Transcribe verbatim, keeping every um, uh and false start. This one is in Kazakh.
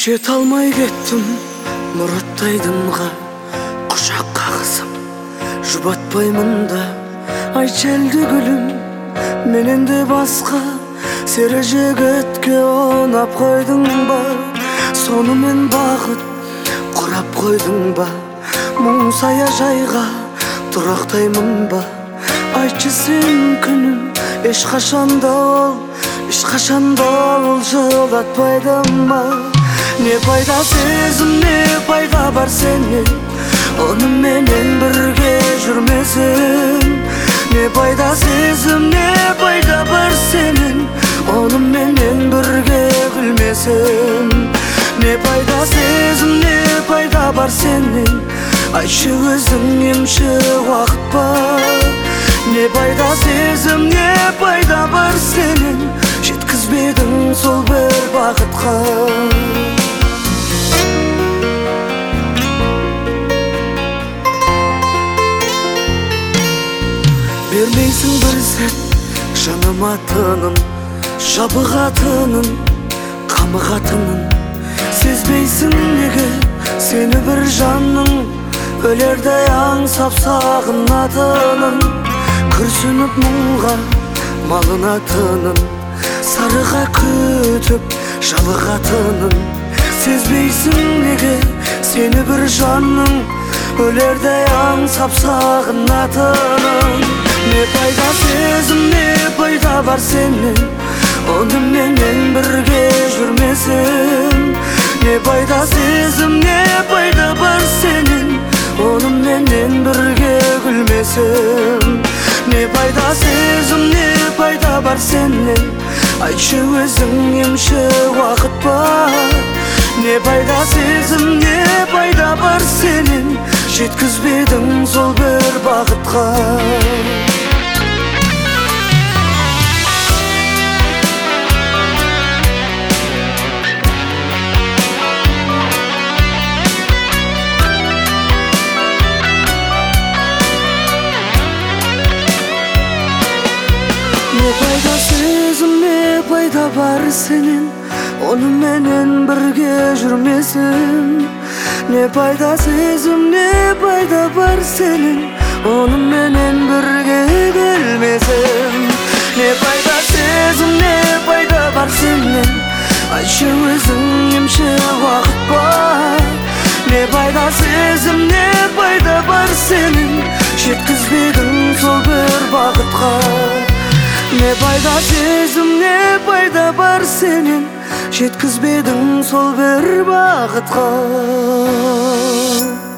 жете алмай кеттім мұраттай дымға, құшақ қағысып жұбатпаймын да. Айтшы әлде гүлім, менен де басқа сері жігітке ұнап қойдың ба? Сонымен бақыт құрап қойдың ба? Мұң саяжайға тұрақтаймын ба? Айтшы сен күнім, ешқашанда ол, ешқашанда ол жылатпайды ма? Не пайда сезім, не пайда бар сенен, онымен бірге жүрмесін? Не пайда сезім, не пайда бар сенен, онымен бірге күлмесін? Не пайда сезім, не пайда бар сенен, айтшы өзің емші уақыт па? Не пайда сезім, не пайда бар сенен, жеткізбедің сол бір бақытқа. Бермейсің бір сәт жаныма тыным, жабығатынын, қамығатынын. Сезбейсің неге сені бір жанның өлердей аңсап сағынатынын? Күрсініп мұңға малынатынын, сарыға күтіп жалығатынын. Сезбейсің неге сені бір жанның өлердей аңсап сағынатынын? Не пайда сезім, не пайда бар сенен, онымен бірге жүрмесін? Не пайда сезім, не пайда бар сенен, онымен бірге күлмесін? Не пайда сезім, не пайда бар сенен, айтшы өзің емші уақыт па? Не пайда сезім, не пайда бар сенен, жеткізбедің сол бір бақытқа. Не пайда сезім, не пайда бар сенен, онымен бірге жүрмесін? Не пайда сезім, не пайда бар сенен, онымен бірге күлмесін? Не пайда сезім, не пайда бар сенен, айтшы өзің емші уақыт па? Не пайда сезім, не пайда бар сенен, жеткізбедің сол бір бақытқа. Не пайда сезім, не пайда бар сенен, жеткізбедің сол бір бақытқа.